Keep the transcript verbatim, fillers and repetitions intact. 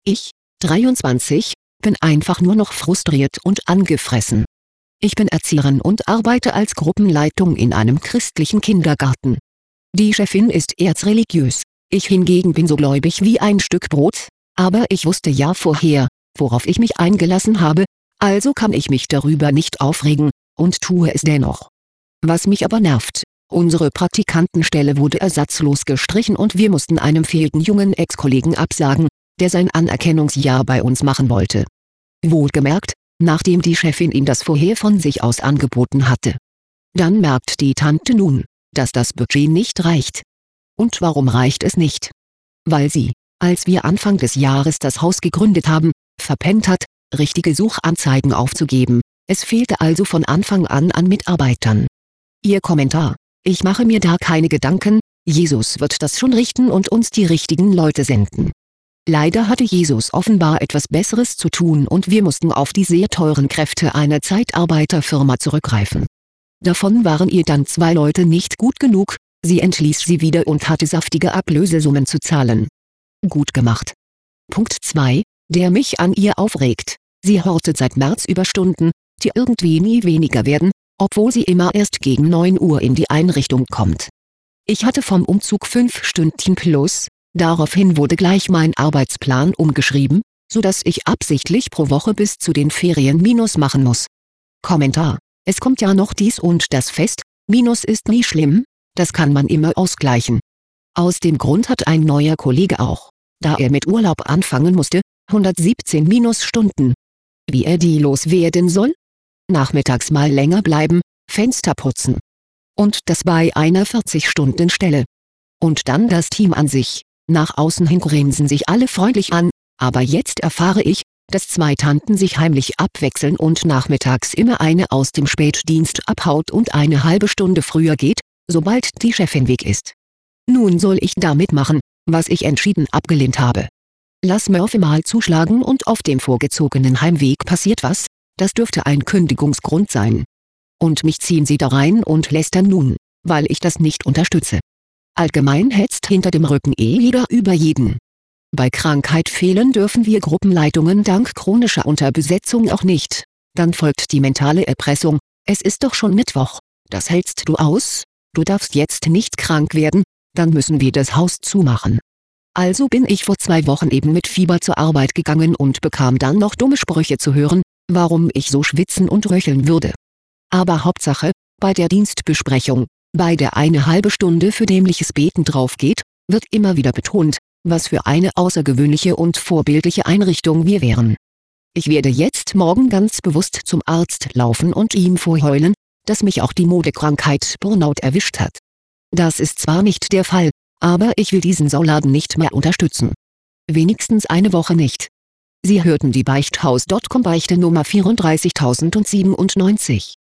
Ich, dreiundzwanzig, bin einfach nur noch frustriert und angefressen. Ich bin Erzieherin und arbeite als Gruppenleitung in einem christlichen Kindergarten. Die Chefin ist erzreligiös, ich hingegen bin so gläubig wie ein Stück Brot, aber ich wusste ja vorher, worauf ich mich eingelassen habe, also kann ich mich darüber nicht aufregen, und tue es dennoch. Was mich aber nervt: Unsere Praktikantenstelle wurde ersatzlos gestrichen und wir mussten einem fehlenden jungen Ex-Kollegen absagen, der sein Anerkennungsjahr bei uns machen wollte. Wohlgemerkt, nachdem die Chefin ihm das vorher von sich aus angeboten hatte. Dann merkt die Tante nun, dass das Budget nicht reicht. Und warum reicht es nicht? Weil sie, als wir Anfang des Jahres das Haus gegründet haben, verpennt hat, richtige Suchanzeigen aufzugeben, es fehlte also von Anfang an an Mitarbeitern. Ihr Kommentar: Ich mache mir da keine Gedanken, Jesus wird das schon richten und uns die richtigen Leute senden. Leider hatte Jesus offenbar etwas Besseres zu tun und wir mussten auf die sehr teuren Kräfte einer Zeitarbeiterfirma zurückgreifen. Davon waren ihr dann zwei Leute nicht gut genug, sie entließ sie wieder und hatte saftige Ablösesummen zu zahlen. Gut gemacht. Punkt zwei, der mich an ihr aufregt: Sie hortet seit März Überstunden, die irgendwie nie weniger werden, obwohl sie immer erst gegen neun Uhr in die Einrichtung kommt. Ich hatte vom Umzug fünf Stündchen plus, daraufhin wurde gleich mein Arbeitsplan umgeschrieben, sodass ich absichtlich pro Woche bis zu den Ferien Minus machen muss. Kommentar: Es kommt ja noch dies und das Fest, Minus ist nie schlimm, das kann man immer ausgleichen. Aus dem Grund hat ein neuer Kollege auch, da er mit Urlaub anfangen musste, hundertsiebzehn Minusstunden. Wie er die loswerden soll? Nachmittags mal länger bleiben, Fenster putzen. Und das bei einer vierzig-Stunden-Stelle. Und dann das Team an sich: Nach außen hin grinsen sich alle freundlich an, aber jetzt erfahre ich, dass zwei Tanten sich heimlich abwechseln und nachmittags immer eine aus dem Spätdienst abhaut und eine halbe Stunde früher geht, sobald die Chefin weg ist. Nun soll ich damit machen, was ich entschieden abgelehnt habe. Lass Murphy mal zuschlagen und auf dem vorgezogenen Heimweg passiert was, das dürfte ein Kündigungsgrund sein. Und mich ziehen sie da rein und lästern nun, weil ich das nicht unterstütze. Allgemein hetzt hinter dem Rücken eh jeder über jeden. Bei Krankheit fehlen dürfen wir Gruppenleitungen dank chronischer Unterbesetzung auch nicht. Dann folgt die mentale Erpressung: Es ist doch schon Mittwoch, das hältst du aus, du darfst jetzt nicht krank werden, dann müssen wir das Haus zumachen. Also bin ich vor zwei Wochen eben mit Fieber zur Arbeit gegangen und bekam dann noch dumme Sprüche zu hören, warum ich so schwitzen und röcheln würde. Aber Hauptsache, bei der Dienstbesprechung, bei der eine halbe Stunde für dämliches Beten draufgeht, wird immer wieder betont, was für eine außergewöhnliche und vorbildliche Einrichtung wir wären. Ich werde jetzt morgen ganz bewusst zum Arzt laufen und ihm vorheulen, dass mich auch die Modekrankheit Burnout erwischt hat. Das ist zwar nicht der Fall, aber ich will diesen Sauladen nicht mehr unterstützen. Wenigstens eine Woche nicht. Sie hörten die Beichthaus Punkt com Beichte Nummer vierunddreißigtausendsiebenundneunzig.